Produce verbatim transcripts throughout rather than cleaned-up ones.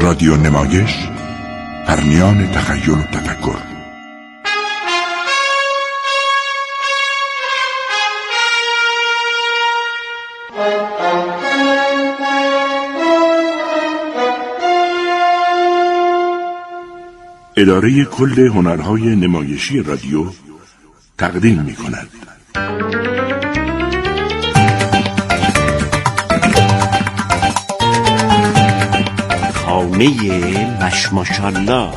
رادیو نمایش، پرمیان تخیل و تفکر. اداره کل هنرهای نمایشی رادیو تقدیم می کند. خانه مشماشالله.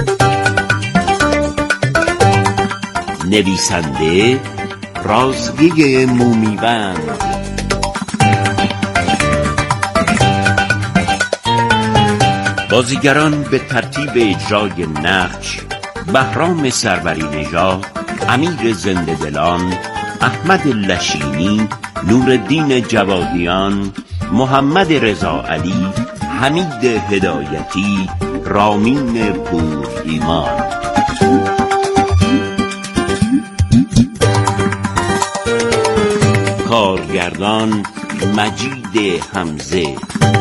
نویسنده رازگی مومیبند. بازیگران به ترتیب اجرای نقش: بهرام سروری نژاد، امیر زنده دلان، احمد لشینی، نورالدین جوادیان، محمد رضا علی، حمید هدایتی، رامین پور ایمان. کارگردان مجید حمزه.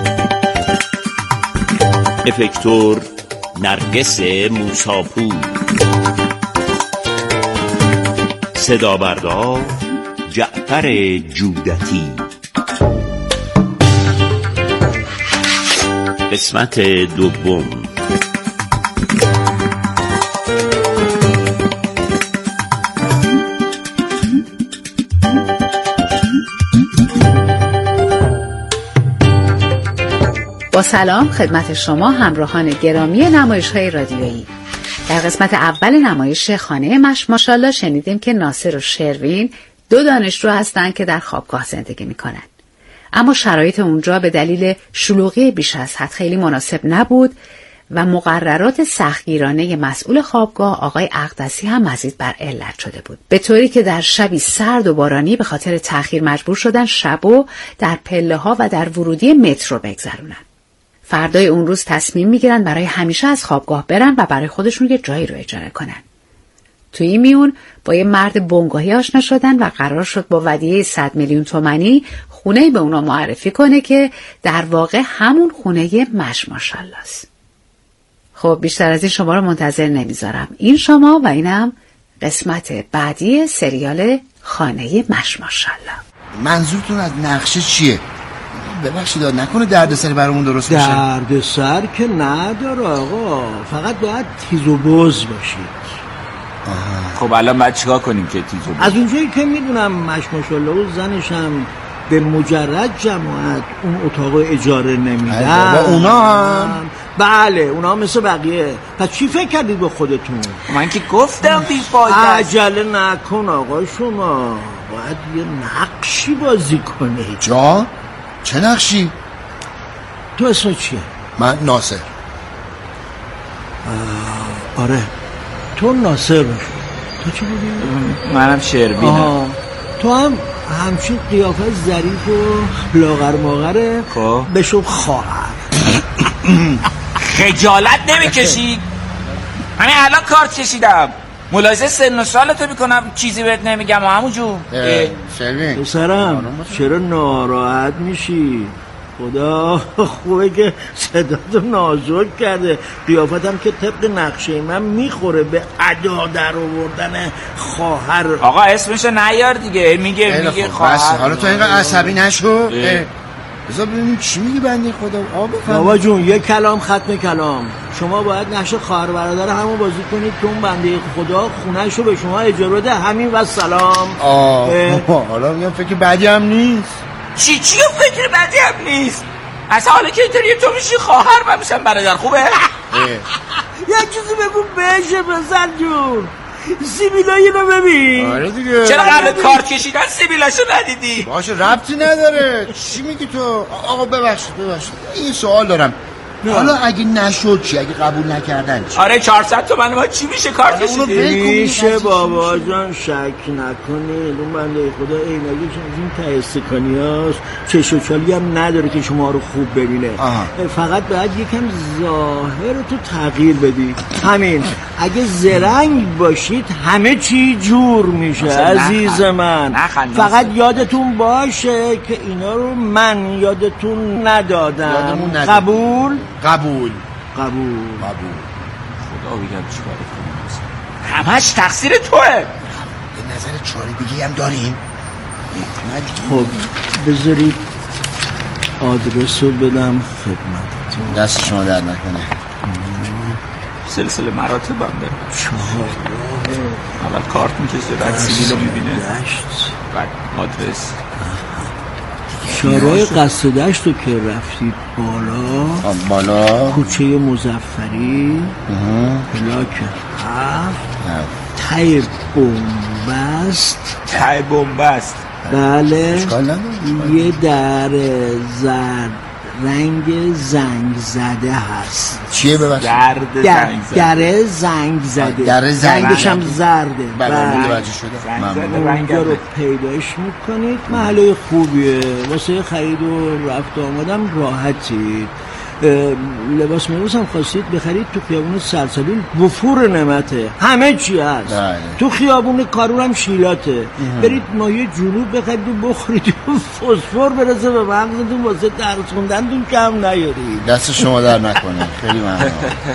افکتور نرگس موساپور. صدا بردار جعفر جودتی. قسمت دوم. با سلام خدمت شما همراهان گرامی نمایش‌های رادیویی. در قسمت اول نمایش خانه مشماشالله شنیدیم که ناصر و شروین دو دانشجو هستند که در خوابگاه زندگی می‌کنند. اما شرایط اونجا به دلیل شلوغی بیش از حد خیلی مناسب نبود و مقررات سختگیرانه مسئول خوابگاه آقای اقدسی هم مزید بر علت شده بود، به طوری که در شبی سرد و بارانی به خاطر تأخیر مجبور شدن شبو در پله‌ها و در ورودی مترو بگذرونن. فردای اون روز تصمیم میگیرن برای همیشه از خوابگاه برن و برای خودشون یه جایی رو اجاره کنن. توی این میون با یه مرد بنگاهی آشنا شدن و قرار شد با ودیعه صد میلیون تومانی خونه‌ای به اونا معرفی کنه که در واقع همون خونه مشماشالله است. خب بیشتر از این شما رو منتظر نمیذارم. این شما و اینم قسمت بعدی سریال خانه مشماشالله. منظورتون از نقشه چیه؟ ببخشید نکنه دردسری برامون درست بشه. دردسر که نداره آقا، فقط باید تیز و بز باشید. آه. خب الان باید چیکار کنیم که تیز و بز؟ از اونجایی که میدونم مشماشالله و زنش هم به مجرد جماعت اون اتاق اجاره نمیدن و اونا هم بله اونا هم مثل بقیه. پس چی فکر کردید به خودتون؟ من که گفتم بی فایده. عجله نکن آقا، شما باید یه نقشی بازی کنی. جا؟ چه نقشی؟ تو اسم چیه؟ من ناصر. آره تو ناصر باش. تو چی بودی؟ منم شروینم. تو هم همچین قیافه ظریف و لاغر ماغره. خب بشو خواهر. خجالت نمیکشی؟ همین الان کارت کشیدم، ملاحظه سن و سالتو میکنم، چیزی بهت نمیگم و همون جون. شروین پسرم چرا ناراحت میشی؟ خدا خوبه که صداتو نازک کرده. قیافتم که طبق نقشه من میخوره به ادا در آوردن خواهر. آقا اسمشو نیار دیگه، میگه میگه خواهر. حالا تو اینقدر عصبی نشو. بذار ببینیم چی میگی بنده خدا. آب بفهم بابا جون یک کلام ختم کلام. شما باید نقش خواهر برادر همون بازی کنید که اون بنده خدا خونه‌شو به شما اجاره بده. همین و سلام. آه حالا میگم فکر بدی هم نیست. چی چی فکر بدی هم نیست؟ اصلا حالا که اینطوریه تو میشی خواهر من میشم برادر. خوبه؟ یه چیزی بگو بشه پسر جون. سیبیلایی رو ببین. آره دیگه. چرا قبل کارت کشیدن سیبیلاشو ندیدی؟ باشه ربطی نداره. چی میگی تو؟ آقا ببخشید ببخشید این سوال دارم. حالا اگه نشد چی؟ اگه قبول نکردن چی؟ آره چهارصد تومن ما چی میشه کارت کشیدی؟ میشه بابا جان شک نکنی. اون بنده خدا ایناگیش از این ته استکانی هاست، چش و چالی هم نداره که شما رو خوب ببینه. آه. فقط باید یکم ظاهر تو تغییر بدی. همین اگه زرنگ باشید همه چی جور میشه عزیز من. فقط یادتون باشه که اینا رو من یادتون ندادم. قبول؟ قبول. قبول قبول. خدا بگم چیکار کنیم، همش تقصیر توه. به نظر چاره دیگه هم داریم؟ خب بذارید آدرس رو بدم خدمتتون. دست شما درد نکنه. سلسله مراتب هم داره. چهار اول کارت میکشه، بعد سیبیل رو میبینه، دشت، بعد آدرس. شارع قصد دشت رو که رفتید بالا، بالا کوچه مظفری، بلاک هفت، ته بومبست. ته بومبست، بله. یه در زرد رنگ زنگ زده هست. چیه ببخشید؟ درد زنگ زده. در زنگ زده. در زنگ رنگش هم زرده. بله متوجه شده. اونجا رو پیداش میکنید. محله خوبیه واسه خرید و رفت آمدم راحتی. لباس ملبوس هم خواستید بخرید تو خیابون سلسبیل وفور نعمته، همه چی هست. بله. تو خیابون کارون هم شیلاته. اه. برید مایه جنوب بخرید و بخورید و فسفر برسه به مغزتون واسه درس خوندنتون کم نیارید. دست شما در نکنه. خیلی ممنون.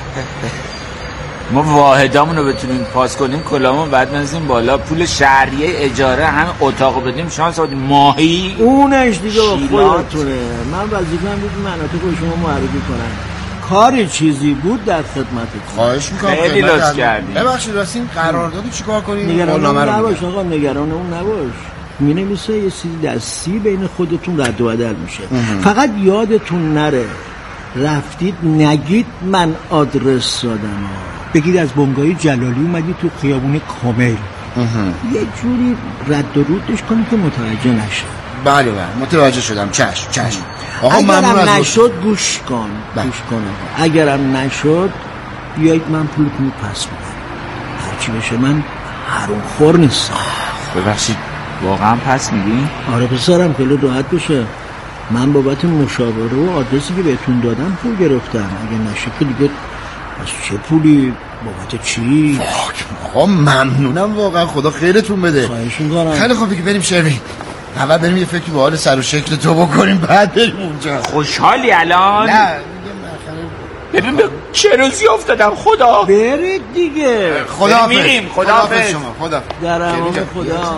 ما واحدامون رو بتونیم پاس کنیم کلامون بعد بنزیم بالا، پول شهریه اجاره هم اتاق بدیم، شانس آدیم ماهی اونش دیگه خودتونه. من وظیفه‌ام بود مناطق رو شما معرفی کنم. کاری چیزی بود در خدمتتون. خواهش میکنم. خیلی لطف کردید. ببخشید راستین قراردادو چیکار کنیم؟ نگران اون نباش آقا، نگران اون نباش. می‌نویسه یه چیزی دستی بین خودتون رد و بدل میشه. فقط یادتون نره رفتید نگید من آدرس دادم، بگید از بنگاه جلالی اومدی تو خیابون کامل. یه جوری رد و رودش کنی که متوجه نشه. بله بله متوجه شدم. چشم چشم آقا. اگرم نشد گوش کن بله. گوش کن آقا. اگرم نشد بیایید من پولتون پس میدم، هرچی بشه. من حروم خور نیستم. ببخشید واقعا پس میدین؟ آره پسرم خیلی راحت بشه. من بابت مشاوره و آدرسی که بهتون دادم پول گرفتم. اگه نشه که دیگه از چه پولی بابت چی؟ آقا ممنونم واقعا، خدا خیرتون بده. خواهش می‌کنم. خیلی خوب که بریم شروین. اول بریم یه فکری به حال سر و شکل تو بکنیم بعد بریم اونجا. خوشحالی الان؟ نه ببین به چه روزی افتادم خدا. برید دیگه. خدا میریم. خدا حافظ شما. خدا در امان خدا.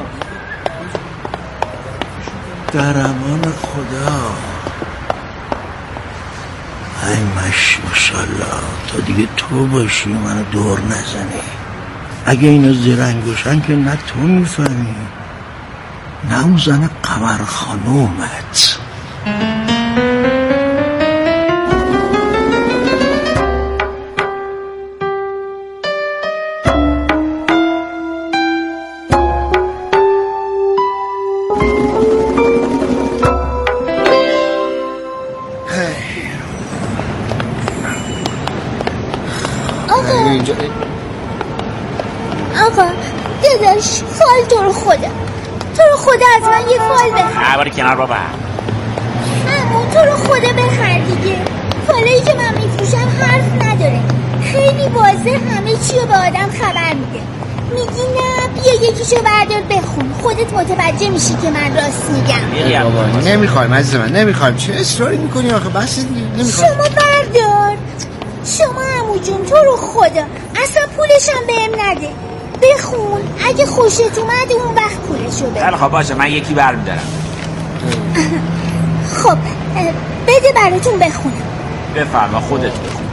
در امان خدا. ای مش ماشاءالله تا دیگه تو باشی منو دور نزنی. اگه اینا زیر انگوشن که نه تو میفهمی نه اون زن قمر خانومت. آقا داداش فال تو رو خدا تو رو خدا از من یه فال بخر. عباری کنار بابا. همون تو رو خدا بخر دیگه. فالایی که من میفروشم حرف نداره، خیلی واضح همه چی رو به آدم خبر میده. میگی نه بیا یکیشو بردار بخون، خودت متوجه میشی که من راست میگم. بابا نمیخوایم عزیز من، نمیخوایم. چه اصراری میکنی آخه؟ بس دیگه نمیخوایم. شما بردار. شما عمو جون تو رو خدا اصلا پولشم بهم نده، بخون. اگه خوشت اومد اون وقت پولشو بده. خیلی خب باشه من یکی برمیدارم. خب بده براتون بخونم. بفرما خودت بخون.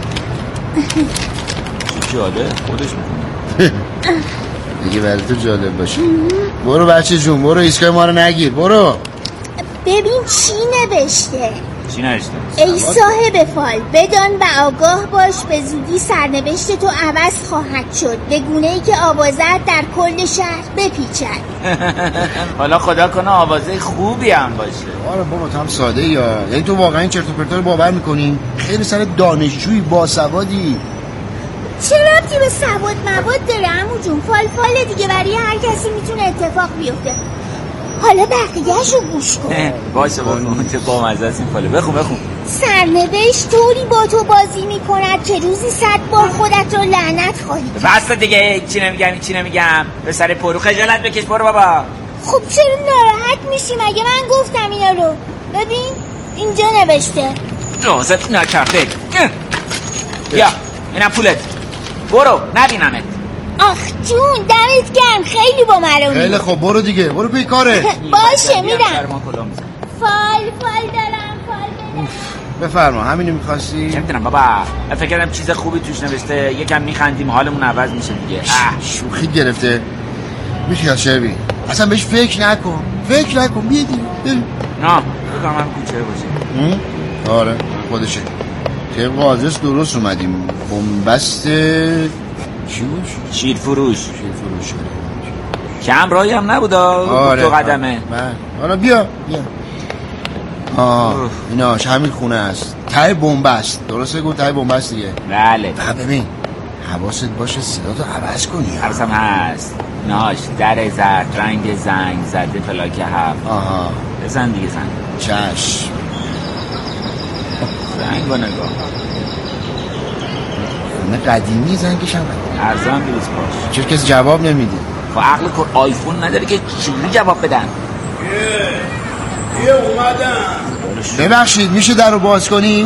چی جاده خودش میخونه دیگه برای تو جالب باشه. برو بچه جون برو، ایسکای ما رو نگیر. برو ببین چی نوشته. چی نوشته؟ ای صاحب فال بدان و آگاه باش به زودی سرنوشت تو عوض خواهد شد به گونه‌ای که آوازت در کل شهر بپیچد. حالا خدا کنه آوازه خوبی هم باشه. آره بابا تو هم ساده یا یعنی تو واقعا این چرت و پرتا رو باور میکنی؟ خیلی سر دانشجویی باسوادی. چه ربطی به سواد مواد داره عمو جون؟ فال فال دیگه، برای هر کسی میتونه اتفاق بیفته. حالا بقیه‌شو گوش کن. باشه بابا چه بامزه است این فاله. بخون بخون. سرنوشت طوری با تو بازی میکند که روزی صد بار خودت رو لعنت خواهی کرد. بس دیگه چی نمیگم چی نمیگم. به سر پرو خجالت بکش برو بابا. خب چرا ناراحت میشی؟ مگه من گفتم اینا رو؟ ببین اینجا نوشته جازت نکرده. بیا اینم پولت، برو نبینمت. آخ جون دمت گرم، خیلی با مرونی. خیلی خب برو دیگه، برو پی کاره. باشه میرم. فال فال دارم، فال بدم. بفرما. همینو می‌خواستی؟ چه می‌دونم بابا، فکر کردم چیز خوبی توش نوشته، یکم میخندیم حالمون عوض میشه دیگه. شوخی گرفته. میخواد شروی اصلا بهش فکر نکن، فکر نکن. بیا دیگه بریم. نه بگم هم کوچه باشه. آره خودشه. طبق آدرس درست اومدیم. بنبست چی باش؟ شیر فروش. شیر فروش. کم راهی هم نبود. آره دو قدمه. حالا بیا بیا. آه ایناش همین خونه است. ته بنبست. درسته گفت ته بنبست دیگه. بله. ببین حواست باشه صدا تو عوض کنی. حواسم هست. ناش در زرد رنگ زنگ زده پلاک هفت. آها بزن دیگه زن. چشم. زنگ با نگاه. خونه قدیمی زنگش هم ارزان بیروز باش. چرا کسی جواب نمیدی؟ خب عقل کن آیفون نداره که چجوری جواب بدن. یه یه اومدم. ببخشید میشه در رو باز کنی؟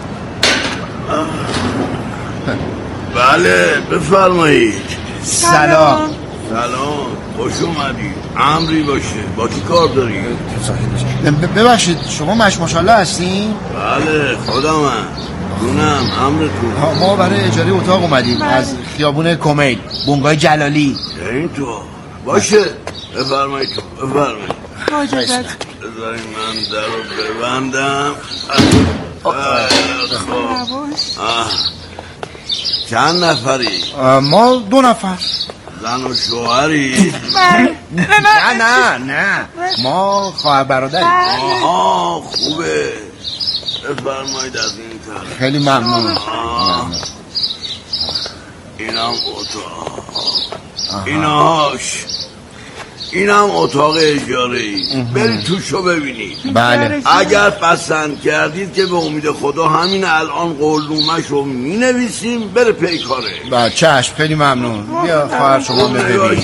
بله بفرمایید. سلام. سلام خوش اومدید. امری باشه. با کی کار داری؟ ببخشید شما مش ماشالله هستین؟ بله خودمم. دونم امرتون. ما برای اجاره اتاق اومدیم از خیابون کمیل بنگاه جلالی. اینطور باشه. بفرمایید تو بفرمایید. بذارین من در رو ببندم. چند نفری؟ ما دو نفر. زن و شوهری؟ نه نه نه ما خواهر برادریم. آها خوبه. بفرمایید از این طرف. خیلی ممنون. اینم اتاق. ایناش اینم اتاق اجاره‌ای. برید توشو ببینید. بله. اگر پسند کردید که به امید خدا همین الان قولنامه‌ش رو می‌نویسیم بره پیکاره. بله چشم خیلی ممنون. بیا خواهر شما ببینید.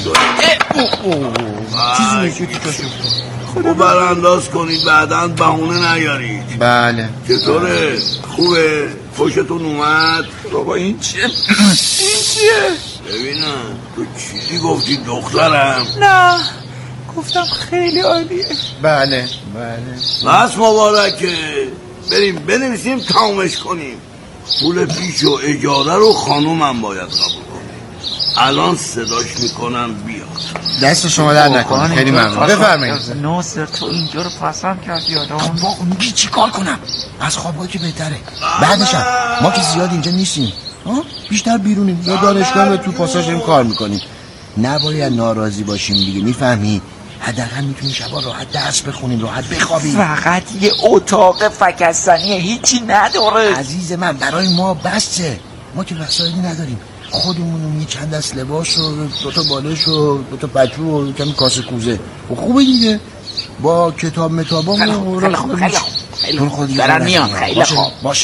چیزی میگی توشو. خوب برانداز کنید بعداً بهونه نیارید. بله. چطوره؟ خوبه؟ خوشتون اومد؟ بابا این چیه؟ این چیه؟ ببینم تو چیزی گفتی دخترم؟ نه گفتم خیلی عالیه. بله بله. بس مبارکه. بریم بنویسیم تمامش کنیم. پول پیش و اجاره رو خانومم باید قبول کنیم. الان صداش میکنم بیاد. دست شما در نکنم. خیلی ممنون. بفرمایید. ناصر تو اینجا رو پسند کردی آدم. با میگی چی کار کنم؟ از خوابایی که بهتره. بعدش ما که زیاد اینجا نیستیم. بیشتر بیرونیم. یا دانشگاه تو پاساژ این کار میکنیم. نباید ناراضی باشیم دیگه. میفهمی؟ حداقل میتونیم شبا راحت درس بخونیم، راحت بخوابیم. فقط یه اتاق فکستنیه، هیچی نداره. عزیز من برای ما بسه. ما که وسایلی نداریم. خودمون یه چند دست لباس و دو تا بالش و دو تا پتو و کمی کاسه کوزه. خوبه دیگه. با کتاب متابامون خیلی خوب خیلی خوب خیلی خوب دارن میان. خیلی خوب باشه.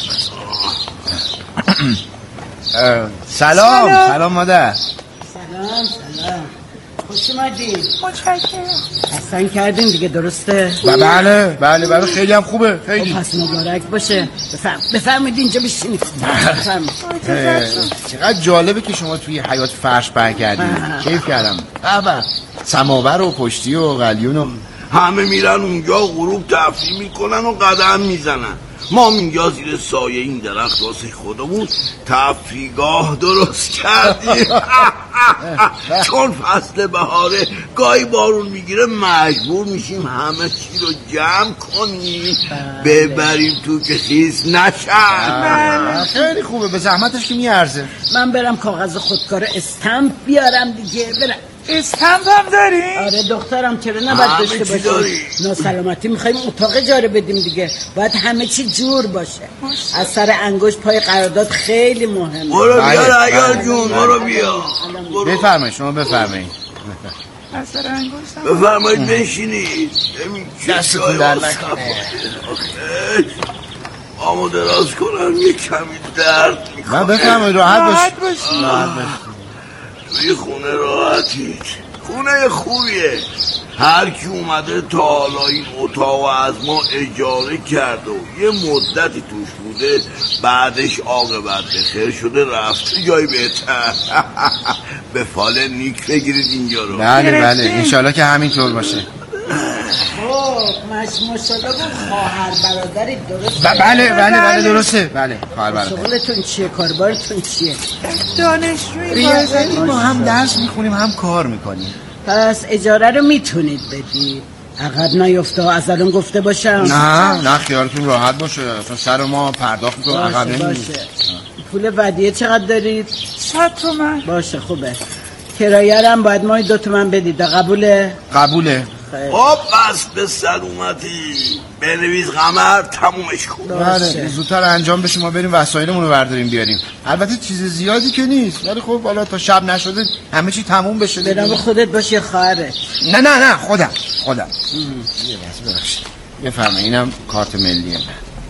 سلام سلام مادر. سلام سلام خوش اومدید. متشکرم. حسن کردین دیگه درسته؟ بله بله بله خیلی هم خوبه. خیلی پس مبارک باشه. بفرم بفرمایید اینجا بشینید. بفرمایید. چقدر جالبه که شما توی حیاط فرش پهن کردین. کیف کردم. بابا سماور و پشتی و قلیون و همه میرن اونجا غروب تفریح میکنن و قدم میزنن. ما اینجا زیر سایه این درخت واسه خودمون تفریحگاه درست کردیم. چون فصل بهاره گاهی بارون میگیره مجبور میشیم همه چی رو جمع کنیم ببریم تو که خیس نشن. خیلی خوبه. به زحمتش که میارزه. من برم کاغذ خودکار استمپ بیارم دیگه. برم. استمپ هم داری؟ آره دخترم چرا نباید داشته باشی؟ ناسلامتی میخوایم اتاق اجاره بدیم دیگه. باید همه چی جور باشه. از سر انگشت پای قرارداد خیلی مهمه. برو بیا عیال جون برو بیا. بفرمایید شما بفرمایید. از سر انگشت بفرمایید بشینید. دستتون در نکنه. آمو دراز کنم یه کمی درد میکنه. نه بفرمایید راحت باشید. توی خونه راحتید. خونه خوبیه. هر کی اومده تا حالا این اتاق از ما اجاره کرده و یه مدتی توش بوده بعدش عاقبت بخیر شده رفته جای بهتر. به فال نیک بگیرید اینجا رو. بله بله انشالله که همینطور باشه. خب ماشاءالله بود خواهر برادری درست؟ بله بله بله درسته. بله خواهر برادر. شغلتون چیه؟ کاربارتون چیه؟ دانشجویی. ما هم درس میخونیم هم کار میکنیم. پس اجاره رو میتونید بدید. عقب نیفته از الان گفته باشم. نه نه خیالتون راحت باشه. چون سر ما پرداخت میکنم عقب نمیدیم. پول ودیعه چقدر دارید؟ صد تومن. باشه خوبه. کرایه هم باید ماهی دو تومن بدید. قبوله؟ قبوله. خب بس به سر اومدی بنویس قمر تمومش کن. بله زودتر انجام بشه ما بریم وسایلمون رو برداریم بیاریم. البته چیز زیادی که نیست ولی خب حالا تا شب نشده همه چی تموم بشه. به نام خودت باش یا خواهرت؟ نه نه نه خودم خودم. یه بس ببخشید بفرمایید اینم کارت ملیه.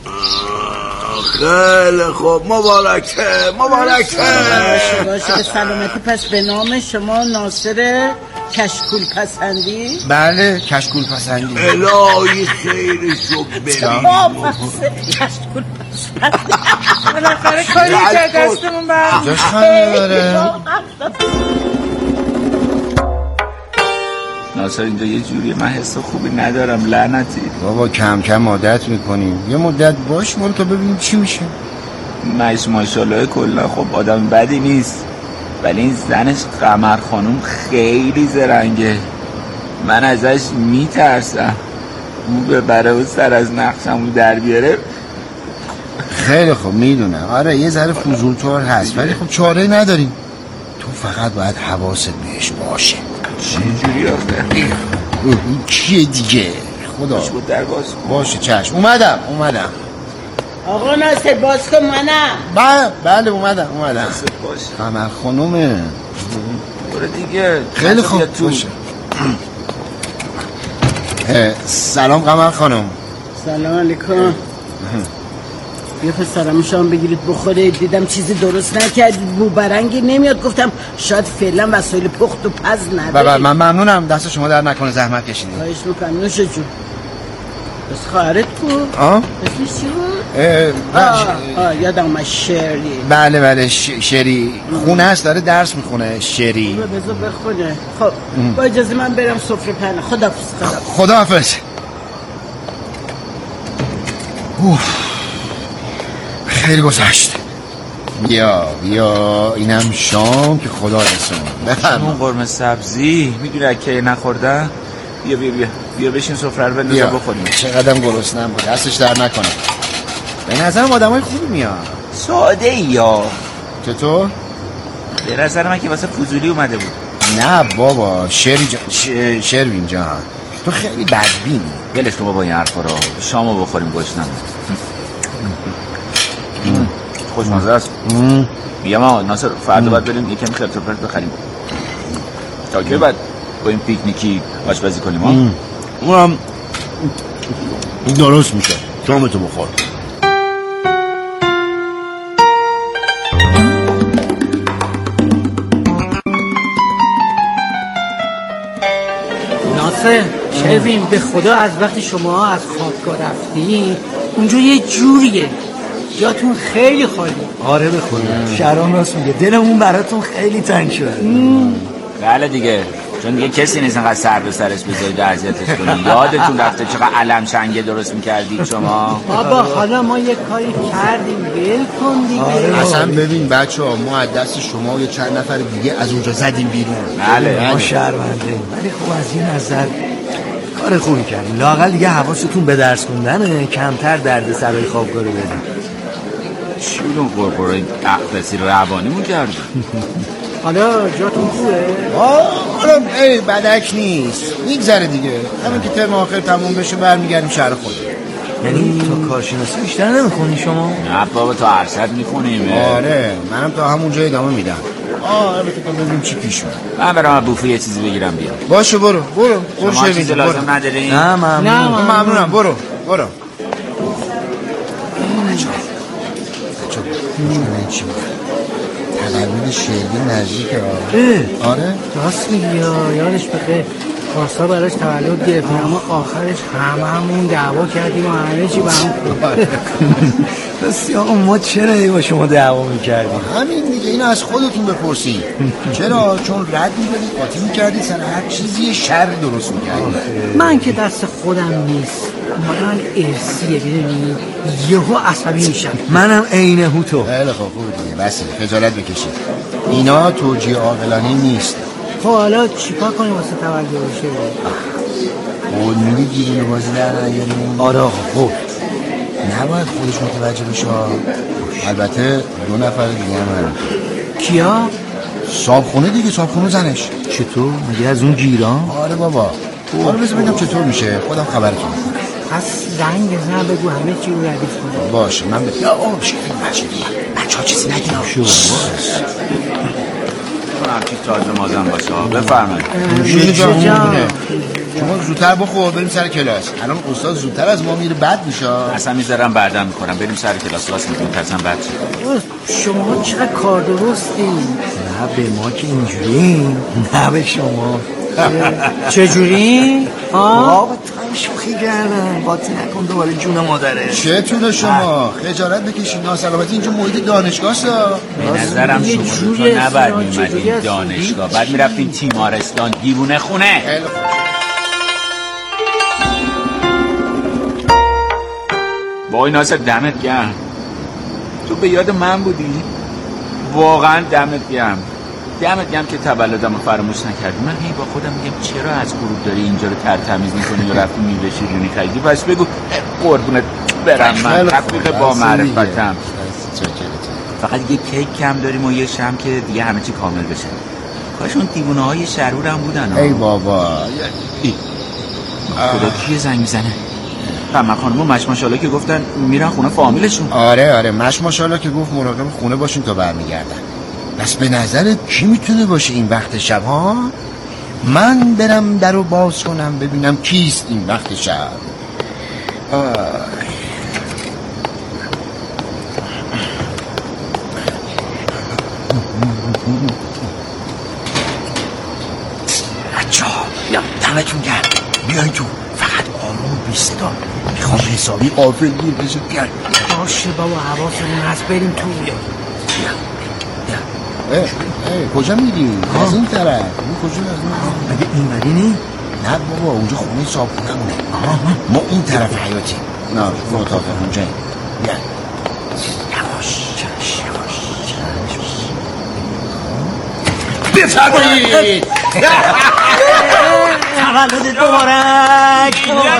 خیلی خوب مبارکه مبارکه. باشه باشه به سلامتی. پس به نام شما ناصر کشکول پسندی؟ بله کشکول پسندی. الهی خیرشو ببین. کشکول پسندی بالاخره کاری که دستمون برد. کجاش خانه داره؟ ناصر اینجا یه جوری من حس خوبی ندارم لعنتی. بابا کم کم عادت میکنیم یه مدت باش مول تا ببینیم چی میشه. مش ماشاءالله کلا خب آدم بدی نیست ولی این زنش قمر خانوم خیلی زرنگه. من ازش میترسم. او ببره و سر از نقشمون در بیاره. خیلی خوب میدونم آره یه ذره فضولطور هست ولی خب چاره نداریم. تو فقط باید حواست بهش باشه. چه جوری آخه؟ این کیه دیگه؟ خدا در باز باشه چشم. اومدم اومدم. آقا ناصر باز کن منم. بله بله اومدم اومدم. قمر خانومه. برو دیگه. خیلی خوب باشه. سلام قمر خانم. سلام علیکم. یه پسرم شام بگیرید بخورید. دیدم چیزی درست نکردید بو برنگی نمیاد گفتم شاید فعلا وسایل پخت و پز ندارید. بابا من ممنونم دست شما در نکنه زحمت کشیدید. خواهش میکنم نوش جون. بس خواهرت بود؟ آه؟ اسمش چی بود؟ آه آه یادم اومد شری. بله بله ش... شری خونه است داره درس میخونه شری. بذار بخونه. خب با اجازه من برم سفره پهن. خداحافظ. خداحافظ. خیلی گذشت. بیا بیا اینم شام که خدا رسون. بفرما. اون قرمه سبزی میدونی اگه نخوردن بیا بیا بیا بیا بشین سفره رو بندازه بخوریم. چقدرم گرسنه‌ام بود دستش در نکنه. به نظرم آدمای خوبی میاد. ساده یا چطور؟ به نظر من که واسه فضولی اومده بود. نه بابا شری جان ش... شروین جان تو خیلی بدبینی. ولش کن بابا این حرفا رو. شامو بخوریم گشنم. خوشمزه است. بیا ما ناصر فردا باید بریم یکم خرت و پرت بخریم. تا که بعد با این پیکنیکی آشپزی کنیم ها. اونم درست میشه. شامتو بخور. ناصر شروین به خدا از وقتی شما از خوابگاه رفتی اونجا یه جوریه جاتون خیلی خالی. آره به خدا شهرام راست میگه دلمون براتون خیلی تنگ شده. بله دیگه چون دیگه کسی نیست انقدر سر به سرش بذارید اذیتش کنید. یادتون رفته چقدر علم شنگه درست میکردید شما. بابا حالا ما یه کاری کردیم ول کن دیگه. آره اصلا ببین بچه ها ما از دست شما و یه چند نفر دیگه از اونجا زدیم بیرون. بله ما شهرونده ولی خب از این نظر کار خوبی کردیم. لااقل دیگه حواستون به درس خوندن کمتر درد سرای خوابگاه رو بدیم. چی اون قرقره اقدسی روانیمون کردیم. حالا جاتون خوبه؟ حالا ای بدک نیست میگذره دیگه. همین که ترم آخر تموم بشه برمیگردیم شهر خود. یعنی تا کارشناسی بیشتر نمیخونی شما؟ نه بابا تا ارشد میخونیم. آره منم تا همونجا ادامه میدم. آه البته تا ببینیم چی پیش میاد. من برام بوفه یه چیزی بگیرم بیام. باشه برو برو برو شما چیزی لازم ندارین؟ نه ممنون. نه ممنونم برو برو. چی تولد شیرین نزدیکه. آره راست میگی یادش بخیر. پارسا براش تولد گرفتیم اما آخرش هممون دعوا کردیم و همه چی به هم خورد. راستی آقا ما چرا ای با شما دعوا میکردیم؟ همین دیگه، اینو از خودتون بپرسین. چرا؟ چون رد میدادید قاطی میکردید، سر هر چیزی شر درست میکردید. من که دست خودم نیست، من ارسیه، بدونی یهو عصبی میشم. منم عین هوتو. خیلی خوب دیگه، بس خجالت بکشید. اینا توجیه عاقلانه نیست. خب حالا چیکار کنیم واسه تولد بشه؟ قول میدی گیرینو بازی در نیاریم؟ آره آقا قول. نباید خودش متوجه بشه. البته دو نفر دیگه هم. کیا؟ صابخونه دیگه، صابخونه زنش. چطور؟ میگه از اون گیران؟ آره بابا. آره بذار ببینم چطور میشه، خودم خبرتون میدم. پس زنگ بزن بگو همه چی رو ردیف کنه. باشه من بگم. یا آب شکل مجدی بچه ها چیزی نگینا. شو همچی تازه مازن باشه. بفرمایید. نوشین جان شما زودتر بخور بریم سر کلاس. الان استاد زودتر از ما میره بد میشه. اصلا میذارم بعدم میکنم. بریم سر کلاس. واسه میگم ترسم بد شه. شما چقدر کار درستی. نه به ما که اینجوریم، نه به شما. چجوری؟ بابا تو شوخی کردن. باطی نکن دوباره جون مادره. چطور شما؟ خجالت بکشید. ناسلامتی اینجا محیط دانشگاه است. به نظرم شما دو تا نباید میمدین دانشگاه، بعد میرفتین تیمارستان دیوونه خونه. وای ناصر دمت گرم، تو به یاد من بودی؟ واقعا دمت گرم. دمت گرم که تولدم رو فراموش نکردی. من هی با خودم میگم چرا از غروب داری اینجا رو ترتمیز میکنی و رفتی میوه شیرینی خریدی. پس بگو قربونت برم، من تفریق با معرفتم. فقط یه کیک کم داریم و یه شم که دیگه همه چی کامل بشه. کاش اون دیوونه های شرور هم بودن. ای بابا ای خدا کیه زنگ میزنه؟ قمر خانم و مش ماشاءالله که گفتن میرن خونه فامیلشون. آره آره مش ماشاءالله که گفت مراقب خونه باشین تا برمیگردن. بس به نظرت کی میتونه باشه این وقت شب ها؟ من برم درو باز کنم ببینم کیست این وقت شب. بچه ها بیان دمتون گرم، بیاین تو. فقط آروم بیستا، میخوام حسابی قافل گیر بشه. بیاین. باشه بابا حواسمون هست، بریم تو. بیاین. اه اه کجا میری؟ از این طرف. این کجا از این؟ مگه این وری نی؟ نه بابا اونجا خونه صابخونه مونه. ما این طرف حیاتی. نه ما اتاق اونجا. بیا یواش چش یواش چش. بفرمایید. تولدت مبارک.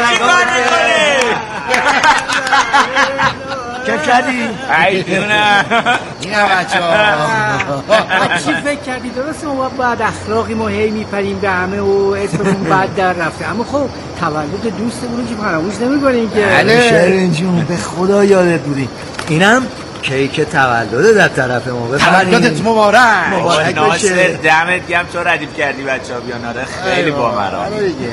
چه کردی؟ ای دونه اینا بچه ها چی فکر کردی؟ درست ما باید اخلاقی ما هی میپریم به همه و اسممون بد در رفته، اما خب تولد دوستمون رو فراموش نمی‌کنیم که. بله شرین جون به خدا یادت بودی. اینم کیک تولد در طرف ما. تولدت مبارک. مبارک ناصر دمت گرم تو ردیف کردی بچه‌ها بیان. آره خیلی بامرام.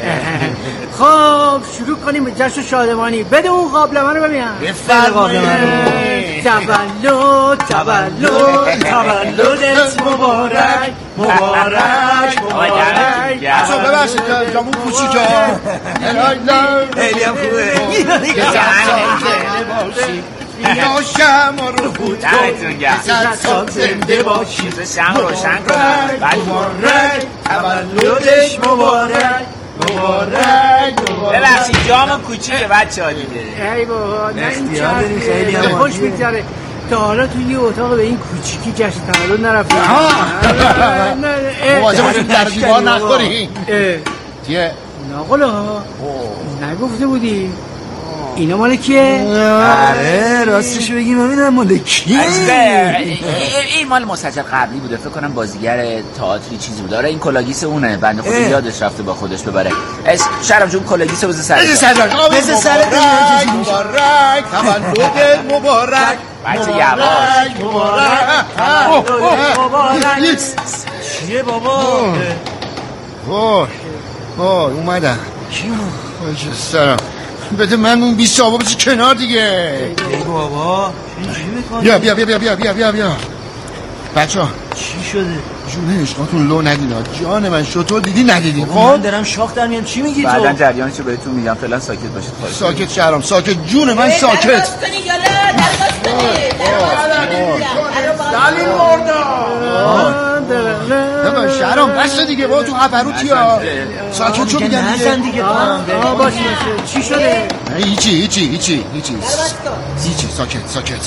خب شروع کنیم به جشن شادمانی. بده اون قابلمه رو ببینم. بفرمایید. تولد تولد تولدت مبارک مبارک مبارک. اصلا ببخشید جامون کوچیکه. خیلی هم خوبه. که زنده باشی یا شما رو خود دمتون گرم. صد سال زنده باشی. شم روشن کنم. مبارک تولدش مبارک مبارک مبارک. ببخشید جام کوچیکه بچه‌ها دیگه. ای بابا نه اختیار داریم خیلی هم خوش میگذره. تا حالا تو یه اتاق به این کوچیکی جشن تولد نرفتیم. مواجه باشیم در دیوار نخوریم. چیه؟ ناقلا نگفته بودی؟ اینا مال کیه؟ آره راستشو بگیم ببینم مال کیه؟ این مال مسجل قبلی بوده، فکر کنم بازیگر تئاتری چیزی بود. آره این کلاگیس اونه، بنده خدا یادش رفته با خودش ببره. شرم جون کلاگیس بز سر بز سر بز سر مبارک تولد مبارک بچه یواش مبارک مبارک. چیه بابا؟ وای وای اومدم. کیو؟ وای چه سرم. بده من اون بیست آبا بسی کنار دیگه. ای بابا چی میکنی؟ بیا بیا بیا بیا بیا بیا بیا بچه ها چی شده؟ جون عشقاتون لو ندین. جان من شطور دیدی ندیدین؟ خب من دارم شاخ در میام. چی میگی تو؟ بعدن جریانشو بهتون میگم. فعلا ساکت باشید. خواهش. ساکت شهرام ساکت. جون من ساکت. درخواست کنی یالا درخواست کنی. دلیل مردا نه شهرام بس دیگه با تو هپروتی ها. ساکت شو میگم نزن دیگه. آه باشه. چی شده؟ هیچی هیچی هیچی هیچی هیچی ساکت ساکت.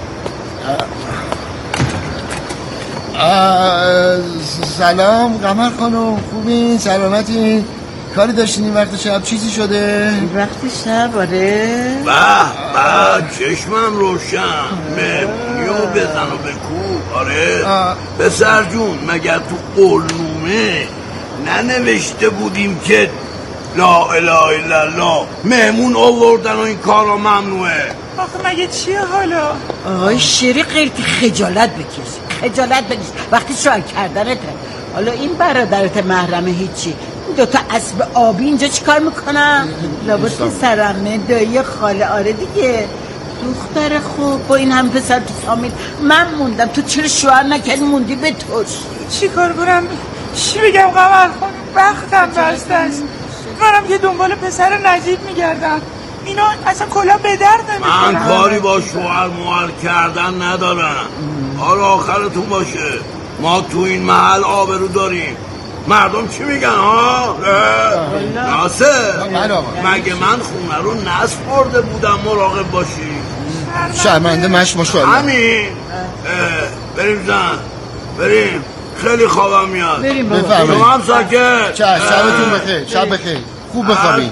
سلام قمر خانم، خوبین؟ سلامتین؟ کاری داشتین این وقت شب؟ چیزی شده؟ این وقت شب آره؟ به به چشمم روشن. مهمونیو بزن و بکو. آره پسر جون مگر تو قولنامه ننوشته بودیم که لا اله الا الله مهمون آوردن و این کارا ممنوعه؟ آخه مگه چیه حالا؟ آقای شیری غیر که خجالت بکشی، خجالت بکشی وقتی شوهر کردنته. حالا این برادرت محرمه هیچی، این دوتا اسب آبی اینجا چی کار میکنن؟ لابد سرمه دایی خاله. آره دیگه دختر خوب با این هم پسر تو فامیل. من موندم تو چرا شوهر نکردی موندی به توش؟ چی کار کنم؟ چی بگم قمر خانم؟ وقتم بسته است. منم که دنبال پسر نجیب میگردم. اینا اصلا کلا به درد نمیخورن. من کاری با شوهر موهر کردن ندارم. حالا آخرتون باشه. ما تو این محل آبرو داریم. مردم چی میگن ها؟ ناصر مگه من خونه رو نصب برده بودم مراقب باشی؟ شرمنده مش ماشاءالله. همین بریم زن بریم. خیلی خوابم میاد. بریم بابا. شما هم ساکت. چه شبتون بخیر. شب بخیر. خوب بخوابین.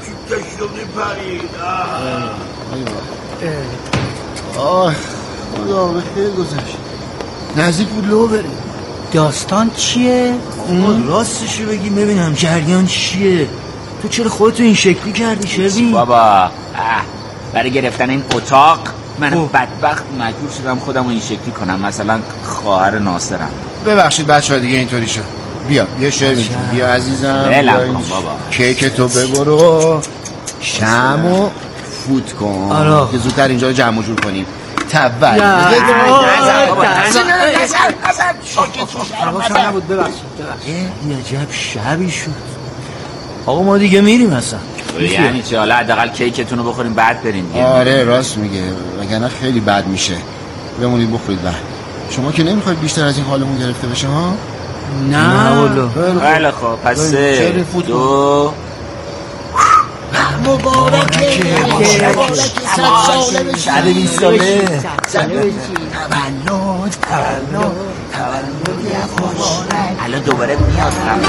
آه خدا بخیر گذشت. نزدیک بود لو بریم. داستان چیه؟ خود راستشو بگی ببینم جریان چیه؟ تو چرا خودتو این شکلی کردی شبین؟ بابا برای گرفتن این اتاق من بدبخت مجبور شدم خودم رو این شکلی کنم. مثلا خواهر ناصرم. ببخشید بچه ها دیگه اینطوری شد. بیا بیا شبین بیا عزیزم. بلم کن بابا. کیک تو ببرو شمو فوت کن. آره. که زودتر اینجا رو جمع جور کنیم. تبل نزن بابا نزن نزن نبود. ببخشید این عجب شبی شد. آقا ما دیگه میریم اصلا. یعنی چه؟ حالا حداقل کیکتون رو بخوریم بعد بریم. آره راست میگه وگرنه خیلی بد میشه. بمونید بخورید بعد. شما که نمیخواید بیشتر از این حالمون گرفته بشه ها؟ نه والله. خیلی خوب پس سه دو مبارکه شب بیست ساله تولد تولد تولد الان دوباره میاد.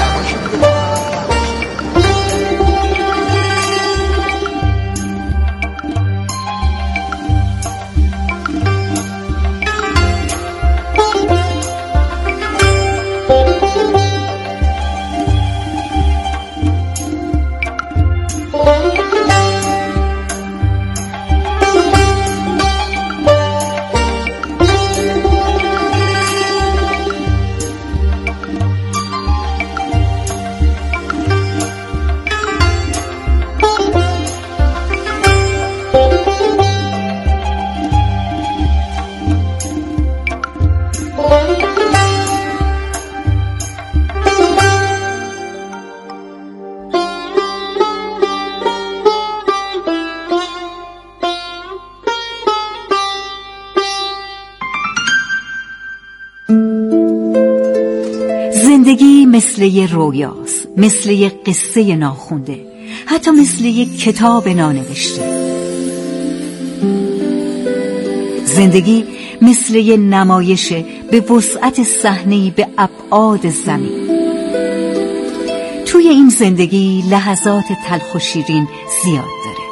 زندگی مثل یه رویاست، مثل یه قصه ناخونده، حتی مثل یه کتاب نانوشته. زندگی مثل یه نمایشه به وسعت صحنه‌ای به ابعاد زمین. توی این زندگی لحظات تلخ و شیرین زیاد داره.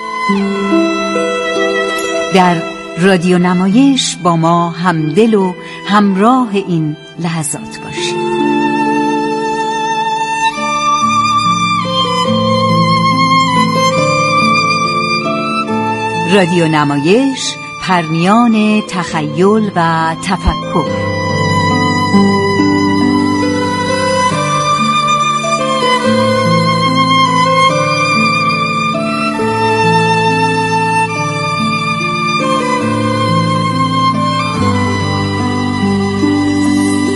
در رادیو نمایش با ما همدل و همراه این لحظات باشید. رادیو نمایش، پرمیان تخیل و تفکر.